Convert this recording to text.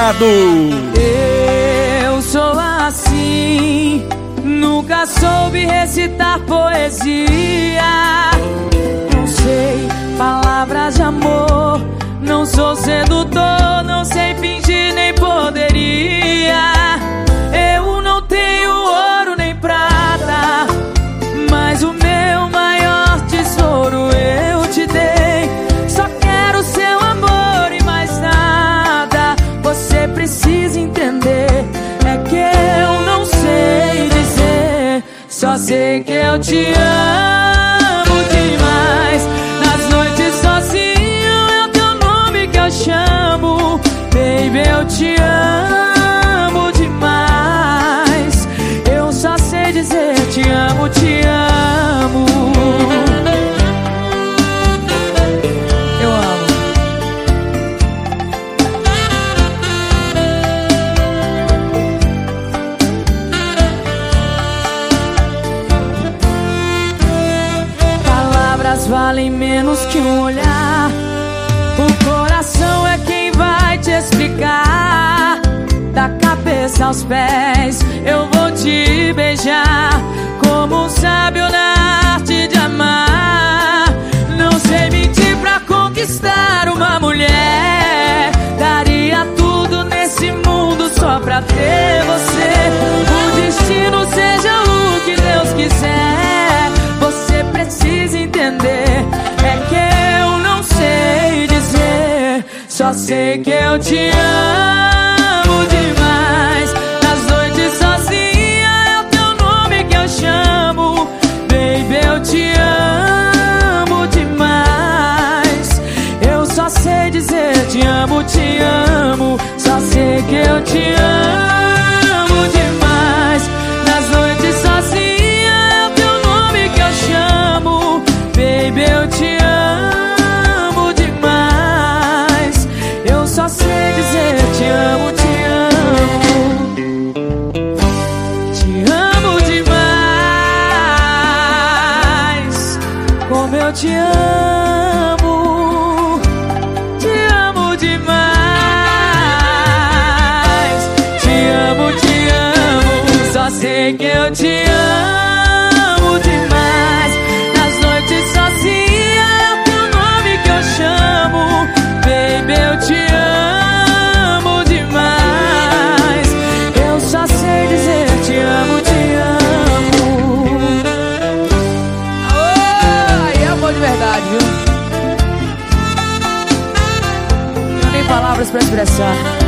Dourado. Eu sou assim, nunca soube recitar poesia. Não sei palavras de amor, não sou sedutor, não sei fingir nem poderia. Eu não tenho ouro nem prata, mas o meu maior tesouro eu te dei. Só quero seu amor e mais nada. Você precisa entender, é que eu não sei dizer, só sei que eu te amo demais. Nas noites sozinho é o teu nome que eu chamo. Baby, eu te amo demais. Eu só sei dizer te amo, te amo. Eu amo. Palavras valem menos que um olhar. O coração é quem vai te explicar. Da cabeça aos pés eu vou te beijar, como um sábio na arte de amar. Não sei mentir pra conquistar uma mulher. Daria tudo nesse mundo só pra ter você. O destino seja o que Deus quiser. Você precisa entender, é que eu não sei dizer, só sei que eu te amo demais. Nas noites sozinha é o teu nome que eu chamo. Baby, eu te amo demais. Eu só sei dizer te amo, te amo. Só sei que eu te amo demais. Nas noites sozinha é o teu nome que eu chamo. Baby, eu te amo demais. Eu só sei dizer te amo, te amo. Te amo demais. Como eu te amo. Te amo demais. Te amo, te amo. Só sei que eu te amo demais. Nas noites sozinha é o teu nome que eu chamo. Baby, eu te amo demais. Eu só sei dizer te amo, te amo. Aí é amor de verdade, viu? Não tem nem palavras pra expressar.